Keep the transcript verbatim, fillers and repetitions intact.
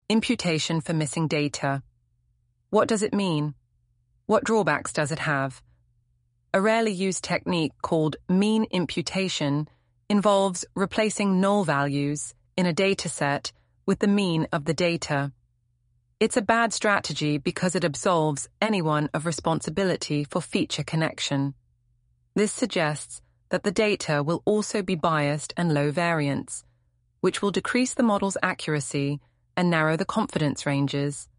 Imputation for missing data. What does it mean? What drawbacks does it have? A rarely used technique called mean imputation involves replacing null values in a dataset with the mean of the data. It's a bad strategy because it absolves anyone of responsibility for feature connection. This suggests that the data will also be biased and low variance, which will decrease the model's accuracy and narrow the confidence ranges.